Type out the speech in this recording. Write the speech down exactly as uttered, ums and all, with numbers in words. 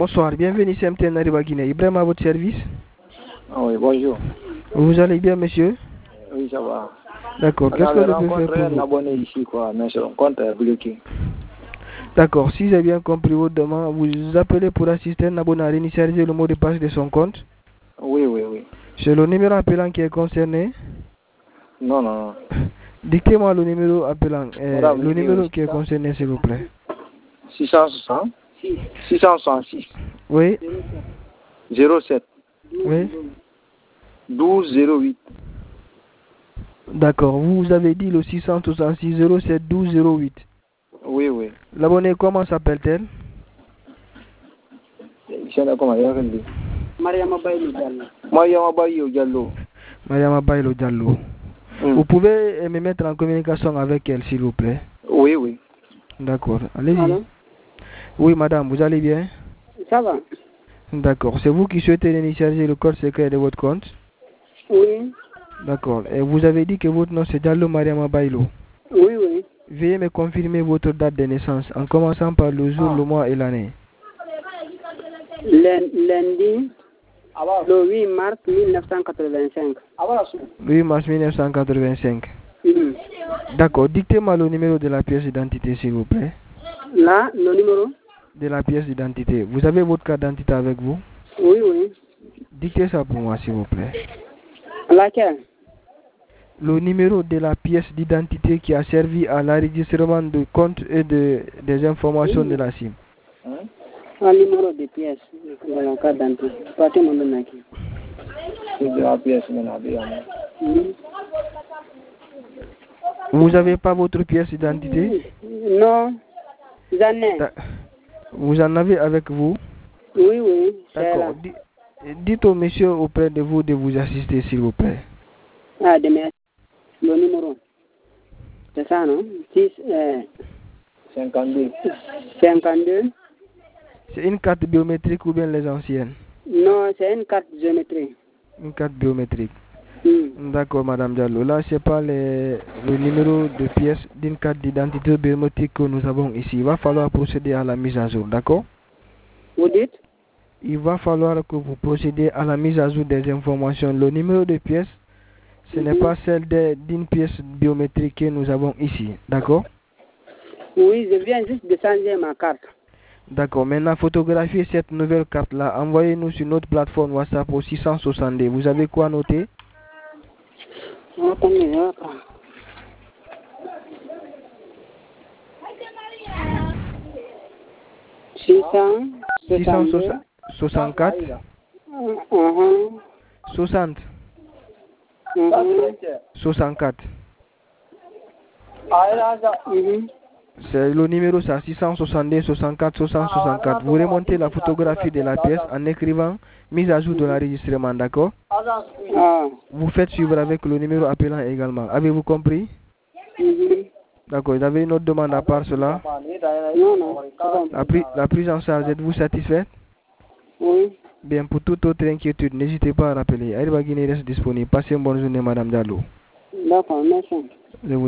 Bonsoir, bienvenue C M T Nariba Guinée. Ibrahim à votre service. Ah oui, bonjour. Vous allez bien, monsieur? Oui, ça va. D'accord, qu'est-ce que je peux faire pour un vous? abonné ici, quoi, mais son compte est bloqué. D'accord, si j'ai bien compris votre demande, vous appelez pour assister un abonné à réinitialiser le mot de passe de son compte? Oui, oui, oui. C'est le numéro appelant qui est concerné? Non, non, non. Dictez-moi le numéro appelant, euh, Madame, le oui, numéro oui, qui est concerné, s'il vous plaît. six cent soixante, six cent soixante-six, Oui, zéro sept, oui. douze zéro huit. D'accord, vous avez dit le six cent soixante-six zéro sept douze zéro huit. Oui, oui. L'abonné, comment s'appelle-t-elle? C'est là, comment il y a dit? Mariama Baylo Diallo. Mariama Baylo Diallo. Mariama Baylo Diallo. Mm. Vous pouvez me mettre en communication avec elle, s'il vous plaît? Oui, oui. D'accord, allez-y. Allô? Oui, madame, vous allez bien? Ça va? D'accord, c'est vous qui souhaitez réinitialiser le code secret de votre compte? Oui. D'accord, et vous avez dit que votre nom c'est Diallo Mariama Baylo. Oui, oui. Veuillez me confirmer votre date de naissance, en commençant par le jour, le mois et l'année. Lundi, le huit mars mille neuf cent quatre-vingt-cinq. Le huit mars mille neuf cent quatre-vingt-cinq. Mm. D'accord, dictez-moi le numéro de la pièce d'identité, s'il vous plaît. Là, le numéro? De la pièce d'identité. Vous avez votre carte d'identité avec vous? Oui, oui. Dictez ça pour moi, s'il vous plaît. Laquelle? Le numéro de la pièce d'identité qui a servi à l'enregistrement de compte et de, des informations de la SIM. Un numéro de pièce de la carte d'identité. Partez mon nom ici. De la pièce, mon ami. Vous n'avez pas votre pièce d'identité? Non, j'en ai. Vous en avez avec vous? Oui, oui, c'est là. D'accord. Dites au monsieur auprès de vous de vous assister, s'il vous plaît. Ah, de mes... Le numéro. C'est ça, non? six, euh... cinquante-deux. cinquante-deux. C'est une carte biométrique ou bien les anciennes? Non, c'est une carte géométrique. Une carte biométrique. Mm. D'accord, madame Diallo. Là, c'est pas les, le numéro de pièce d'une carte d'identité biométrique que nous avons ici. Il va falloir procéder à la mise à jour, d'accord? Vous dites? Il va falloir que vous procédez à la mise à jour des informations. Le numéro de pièce, ce n'est pas celle d'une pièce biométrique que nous avons ici, d'accord? Oui, je viens juste de changer ma carte. D'accord. Maintenant, photographiez cette nouvelle carte-là. Envoyez-nous sur notre plateforme WhatsApp au six cent soixante-deux. Vous avez quoi noter? Attendez, six cent soixante-quatre uh-huh. soixante Uh-huh. soixante-quatre. Uh-huh. C'est le numéro ça, six cent soixante-deux soixante-quatre soixante-quatre. Vous remontez la photographie de la pièce en écrivant mise à jour de l'enregistrement, d'accord? Ah. Vous faites suivre avec le numéro appelant également. Avez-vous compris? Uh-huh. D'accord. Vous avez une autre demande à part cela? Non, non. La, pri la prise en charge, êtes-vous satisfait? Oui. Bien, pour toute autre inquiétude, n'hésitez pas à rappeler. Aïba Guinée reste disponible. Passez une bonne journée, madame Diallo. D'accord, merci. Je vous